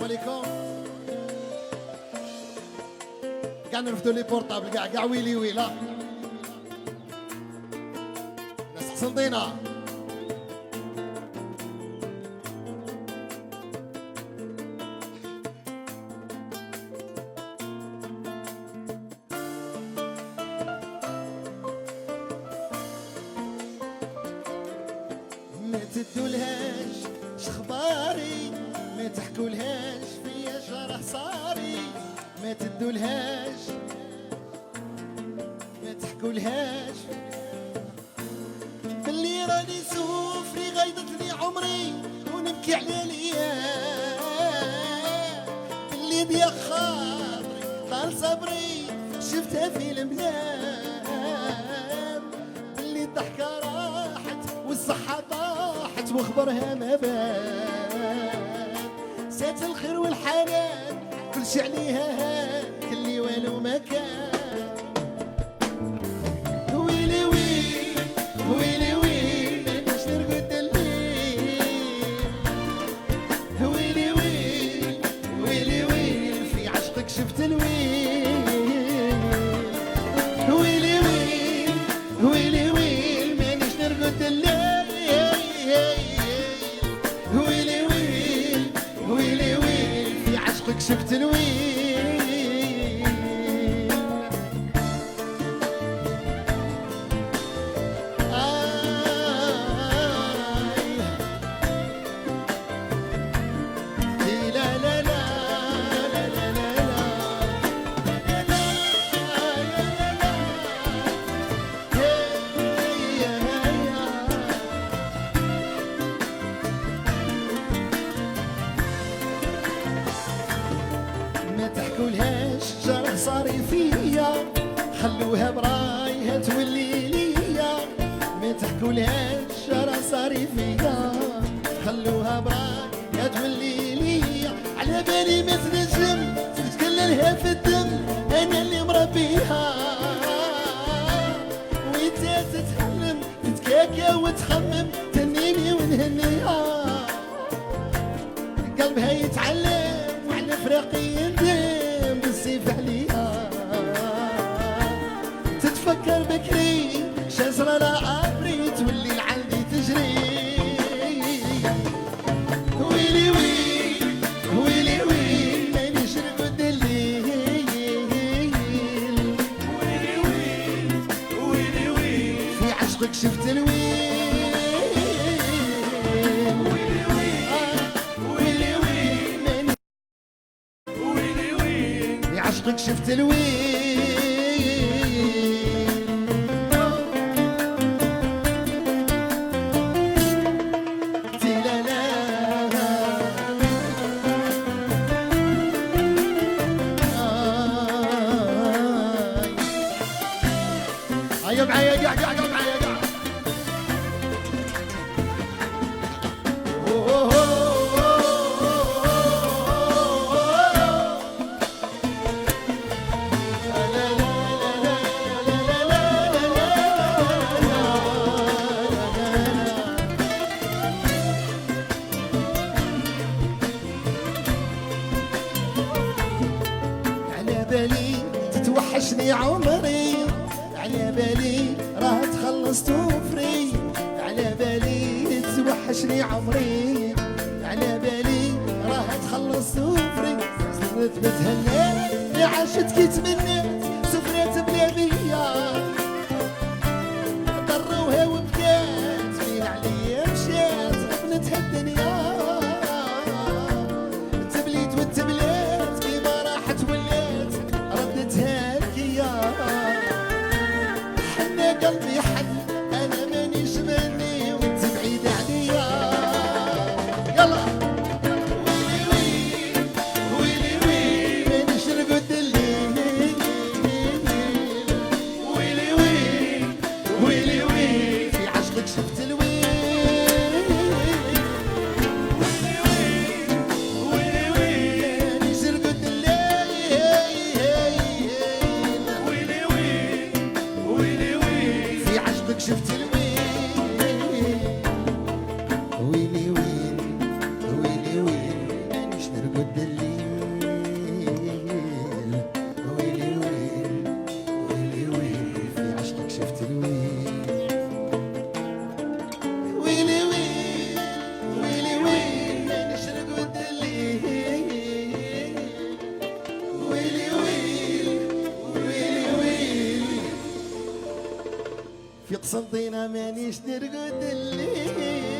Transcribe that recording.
عليكم. كاع نرفدوا لي بورطابل كاع ويلي ويلا ناس حسنطينة. ما تدولهاش شخباري، ما تحكولهاش فيا شرح صاري، ما تدولهاش ما تحكولهاش باللي راني سوفري غيضتني عمري ونبكي على الايام، باللي ضيق خاطري طال صبري شفتها في المنام، باللي الضحكه راحت والصحه طاحت وخبرها ما بان، سات الخير والحنان كل شي عليها هان كلي والو ما كان. ويلي ويلي ويلي ويلي مانيش نرقد الليل، ويلي ويلي ويلي ويلي في عشقك شفت الويل، ويلي ويلي ويلي ويلي مانيش نرقد الليل، ويلي ويلي ويلي ويلي في عشقك شفت الويل. ما تحكولهاش جرح صاري فيا خلوها برايها تولي ليا، ما تحكولهاش جرح صاري فيا خلوها برايها تولي ليا، على بالي ما تنجم تتكللها في الدم انا اللي مربيها، وانت تتحلم تتكاكا وتخمم تنيني ونهنيها، قلبها يتعلم وعلى فراقي يندم بالسيف عليها، تتفكر بكري شجرة لا عمري تولي لعندي تجري، ويلي ويلي ويلي ويلي مانيش نرقد الليل، ويلي ويلي ويلي ويلي في عشقك شفت الويل، عشقك شفت الويل. تيلالا هيا معايا قاع معايا قاع. بالي تتوحشني عمري، على بالي راه تخلص توفري، على بالي تتوحشني عمري، على بالي راه تخلص توفري، صرت بتهنى اللي عاشت كي تمنيت سفرات بلا بيا، ضروها وبكات فين عليا مشات غبنتها الدنيا، تبليت والتبلات كيما راحت ولات ردتها لكيا، حنا قلبي حن انا مانيش مني وانت بعيد عليا، يلا ويلي ويلي ويلي ويلي مانيش نرقد الليل، ويلي تصدينا مانيش نرقد الليل